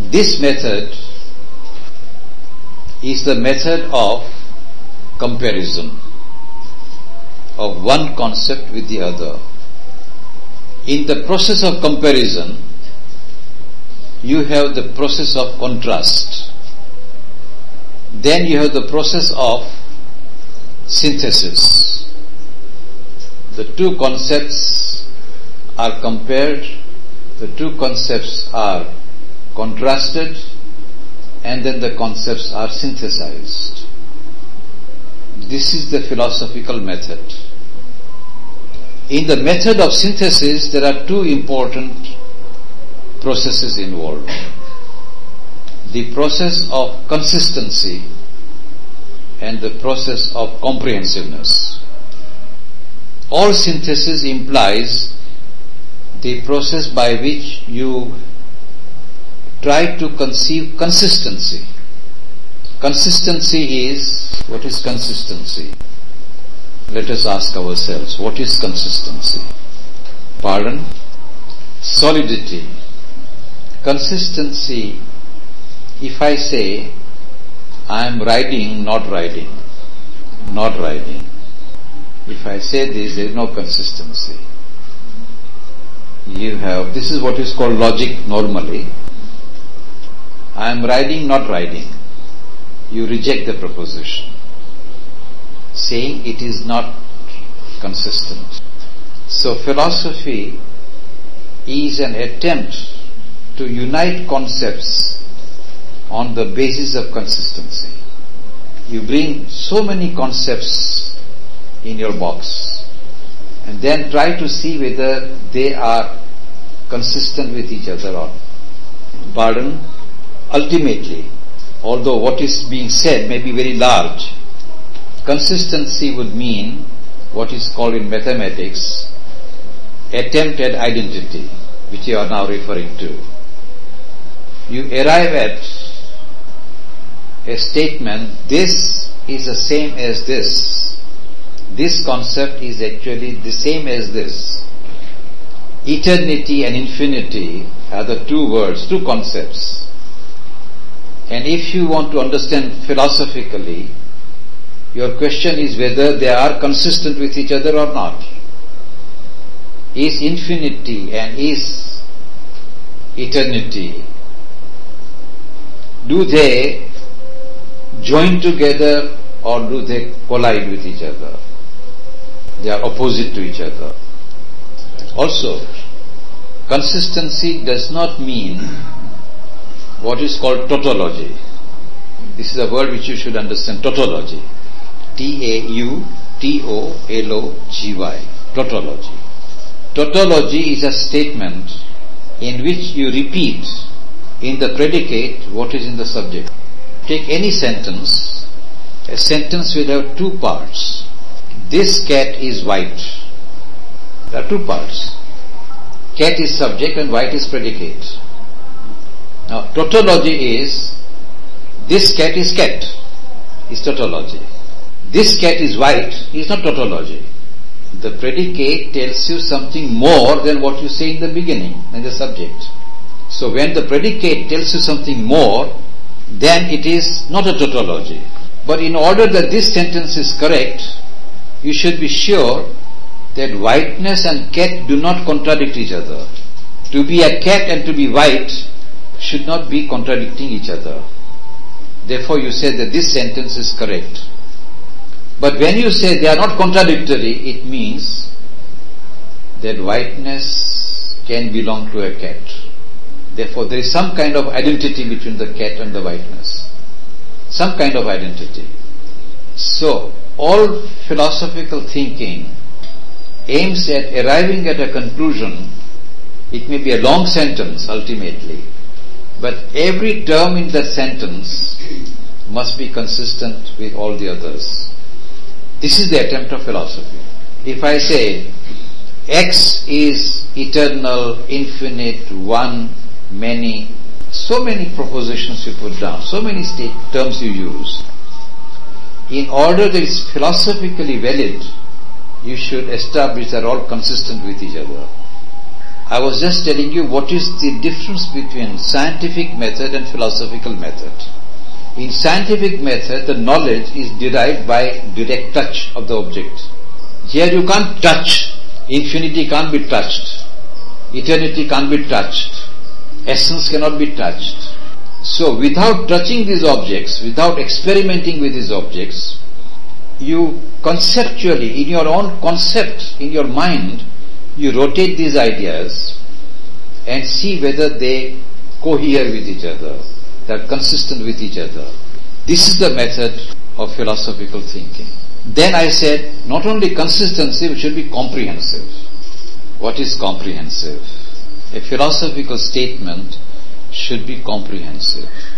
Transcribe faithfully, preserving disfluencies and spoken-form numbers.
This method is the method of comparison of one concept with the other. In the process of comparison, you have the process of contrast. Then you have the process of synthesis. The two concepts are compared, the two concepts are contrasted, and then the concepts are synthesized. This is the philosophical method. In the method of synthesis, there are two important processes involved. The process of consistency and the process of comprehensiveness. All synthesis implies the process by which you try to conceive consistency. Consistency is, what is consistency? Let us ask ourselves, what is consistency? Pardon? Solidity. Consistency, if I say, I am riding, not riding, not riding. If I say this, there is no consistency. You have, this is what is called logic normally. I am riding, not riding. You reject the proposition, saying it is not consistent. So philosophy is an attempt to unite concepts on the basis of consistency. You bring so many concepts in your box and then try to see whether they are consistent with each other or not. Pardon? Ultimately, although what is being said may be very large, consistency would mean what is called in mathematics attempt at identity, which you are now referring to. You arrive at a statement, this is the same as this. This concept is actually the same as this. Eternity and infinity are the two words, two concepts. And if you want to understand philosophically, your question is whether they are consistent with each other or not. Is infinity and is eternity, do they join together or do they collide with each other? They are opposite to each other. Also, consistency does not mean what is called tautology. This is a word which you should understand, tautology. T A U T O L O G Y, tautology. Tautology is a statement in which you repeat in the predicate what is in the subject. Take any sentence, a sentence will have two parts. This cat is white. There are two parts. Cat is subject and white is predicate. Now, tautology is, this cat is cat, is tautology. This cat is white, is not tautology. The predicate tells you something more than what you say in the beginning, in the subject. So when the predicate tells you something more, then it is not a tautology. But in order that this sentence is correct, you should be sure that whiteness and cat do not contradict each other. To be a cat and to be white should not be contradicting each other. Therefore you say that this sentence is correct. But when you say they are not contradictory, it means that whiteness can belong to a cat. Therefore there is some kind of identity between the cat and the whiteness. Some kind of identity. So all philosophical thinking aims at arriving at a conclusion. It may be a long sentence ultimately, but every term in that sentence must be consistent with all the others. This is the attempt of philosophy. If I say X is eternal, infinite, one, many, so many propositions you put down, so many state terms you use, in order that it's philosophically valid, you should establish they're all consistent with each other. I was just telling you what is the difference between scientific method and philosophical method. In scientific method, the knowledge is derived by direct touch of the object. Here you can't touch. Infinity can't be touched. Eternity can't be touched. Essence cannot be touched. So without touching these objects, without experimenting with these objects, you conceptually, in your own concept, in your mind, you rotate these ideas and see whether they cohere with each other, they are consistent with each other. This is the method of philosophical thinking. Then I said, not only consistency, it should be comprehensive. What is comprehensive? A philosophical statement should be comprehensive.